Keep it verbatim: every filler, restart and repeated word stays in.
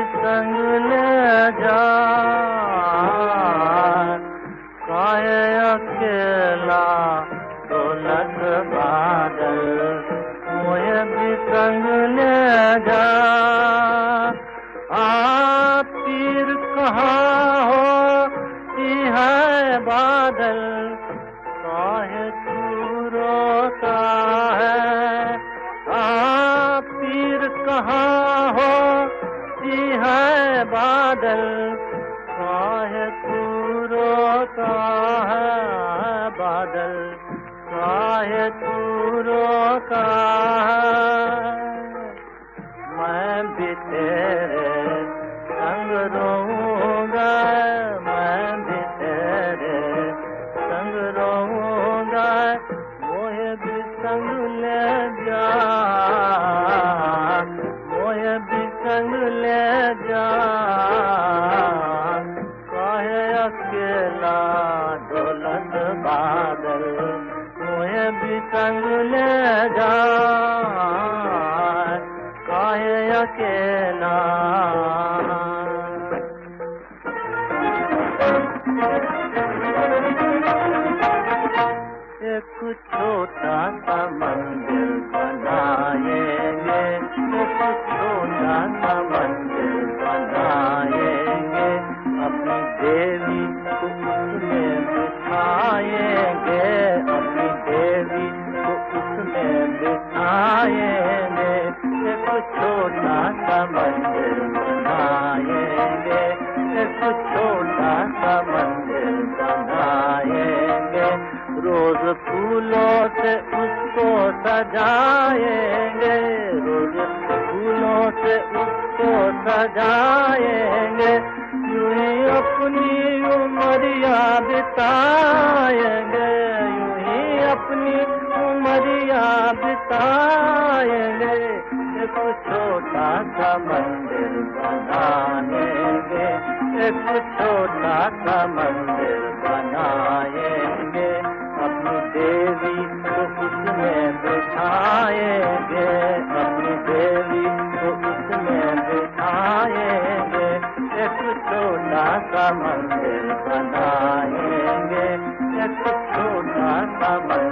संग ले जा, काहे अकेला डोलत बादल, मोहे भी संग ले जा। आ पीर कहाँ होती है बादल, काहे तू रोता है। आ पीर कहाँ होती है बादल, काहे तू रोता है बादल, काहे तू रोता है। मैं भी तेरे संग रोऊंगा, मैं भी तेरे संग रोऊंगा, मोहे भी संग ले जा, मोहे भी संग ले जा। काहे अकेला डोलत बादल, मोहे भी संग ले जा, काहे अकेला। एक छोटा सा मंदिर बनाएंगे, एक छोटा सा मंदिर बनाएंगे, अपनी देवी को उसमें बिठाएंगे, अपनी देवी को उसमें बिठाएंगे। एक छोटा सा मंदिर बनाएंगे, एक छोटा सा मंदिर बनाएंगे, रोज फूलों से उसको सजाएंगे, रोज फूलों से उसको सजाएंगे, यूं ही अपनी उमरिया बिताएंगे, यूं ही अपनी उमरिया बिताएंगे। एक छोटा सा मंदिर बनाएंगे, एक छोटा सा मंदिर बनाएंगे, अपनी देवी को उसमें बिठाएंगे, अपनी देवी को उसमें बिठाएंगे। एक छोटा सा मंदिर बनाएंगे, एक छोटा सा मंदिर